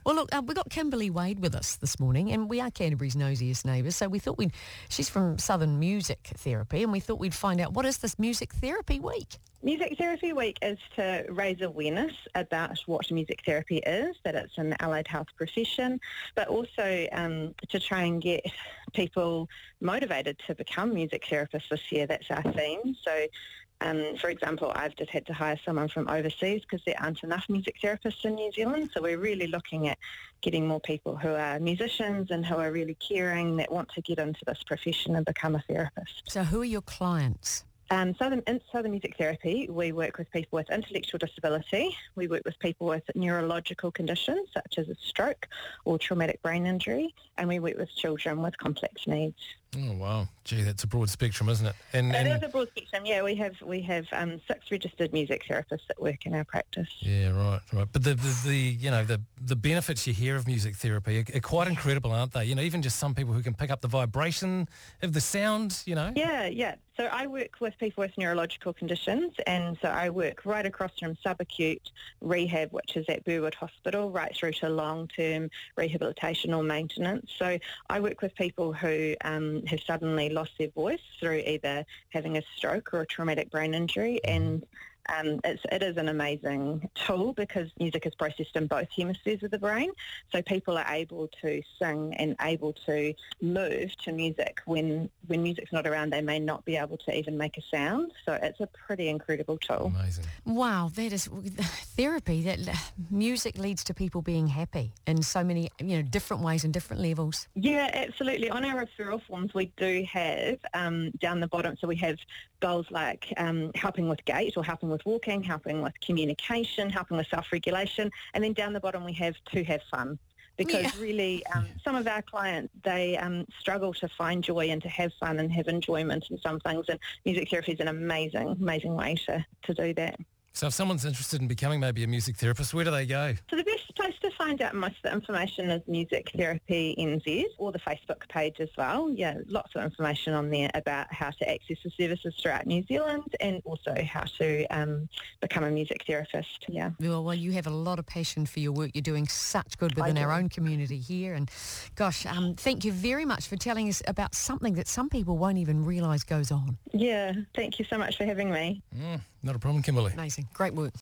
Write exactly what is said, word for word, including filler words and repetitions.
Well, look, uh, we've got Kimberly Wade with us this morning, and we are Canterbury's nosiest neighbours, so we thought we'd... She's from Southern Music Therapy, and we thought we'd find out, what is this Music Therapy Week? Music Therapy Week is to raise awareness about what music therapy is, that it's an allied health profession, but also um, to try and get people motivated to become music therapists this year. That's our theme. So, um, for example, I've just had to hire someone from overseas because there aren't enough music therapists in New Zealand. So we're really looking at getting more people who are musicians and who are really caring, that want to get into this profession and become a therapist. So who are your clients? Um, Southern, in Southern Music Therapy, we work with people with intellectual disability. We work with people with neurological conditions such as a stroke or traumatic brain injury, and we work with children with complex needs. Oh wow, gee, that's a broad spectrum, isn't it? And, it and is a broad spectrum. Yeah, we have we have um, six registered music therapists that work in our practice. Yeah, right, right. But the, the, the you know the the benefits you hear of music therapy are, are quite incredible, aren't they? You know, even just some people who can pick up the vibration of the sound. You know. Yeah, yeah. So I work with people with neurological conditions, and so I work right across from subacute rehab, which is at Burwood Hospital, right through to long-term rehabilitation or maintenance. So I work with people who um, have suddenly lost their voice through either having a stroke or a traumatic brain injury, and Um, it's, it is an amazing tool because music is processed in both hemispheres of the brain, so people are able to sing and able to move to music. When when music's not around, they may not be able to even make a sound, so it's a pretty incredible tool. Amazing. Wow, that is therapy. That music leads to people being happy in so many, you know, different ways and different levels. Yeah, absolutely. On our referral forms, we do have um, down the bottom, so we have goals like um, helping with gait or helping with walking, helping with communication, helping with self-regulation, and then down the bottom we have to have fun. Because yeah. really, um, some of our clients, they um, struggle to find joy and to have fun and have enjoyment in some things, and music therapy is an amazing, amazing way to, to do that. So if someone's interested in becoming maybe a music therapist, where do they go? So the best place to find out most of the information is Music Therapy N Z, or the Facebook page as well. Yeah, lots of information on there about how to access the services throughout New Zealand, and also how to um, become a music therapist. Yeah. Well, well, you have a lot of passion for your work. You're doing such good within our own community here. And gosh, um, thank you very much for telling us about something that some people won't even realise goes on. Yeah, thank you so much for having me. Mm, not a problem, Kimberly. Amazing. Great work.